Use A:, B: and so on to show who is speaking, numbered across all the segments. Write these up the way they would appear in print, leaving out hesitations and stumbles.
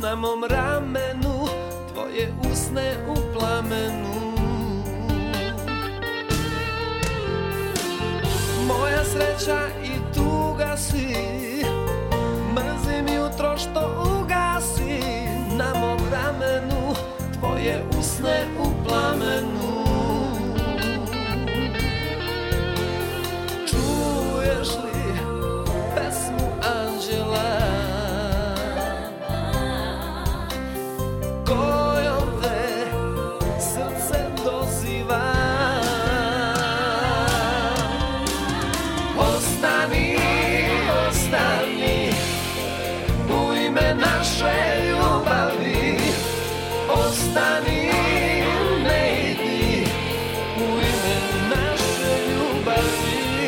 A: na mom ramenu, tvoje usne u plamenu. Moja sreća i tuga si, mrzim jutro što ugasi. Na mom ramenu, tvoje usne u plamenu. Čuješ li pesmu anđela, kojom te srce doziva? Ostani, ostani, u ime naše ljubavi. Ostani, ne idi, u ime naše ljubavi.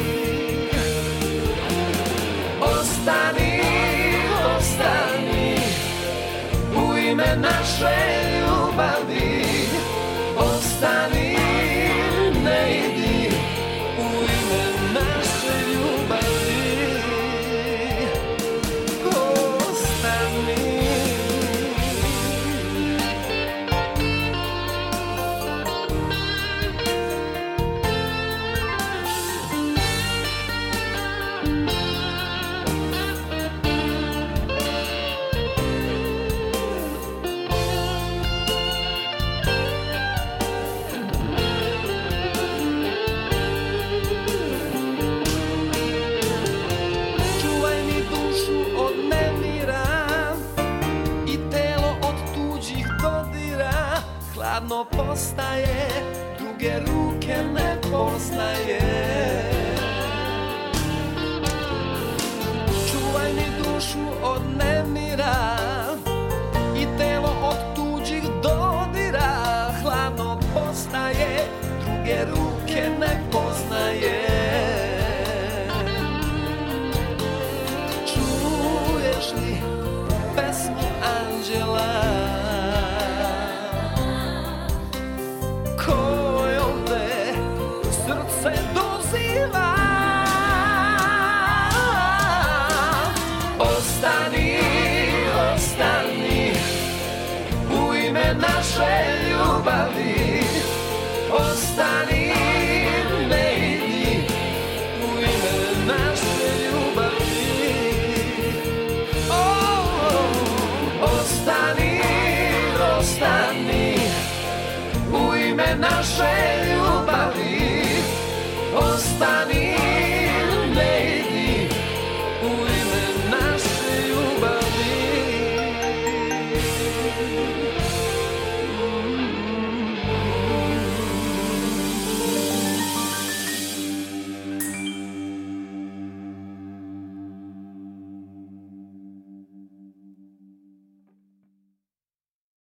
A: Ostani, ostani, u ime naše ljubavi. Ostani, ne idi, u ime naše ljubavi. Ostani. Hladno postaje, druge ruke ne poznaje. Čuvaj mi dušu od nemira i telo od tuđih dodira. Hladno postaje, druge ruke ne poznaje. Čuješ li pesmu anđela, kojom te srce doziva? Ostani, ostani, u ime naše ljubavi. Ostani, ne idi, u ime naše ljubavi. Ostani, ostani, u ime naše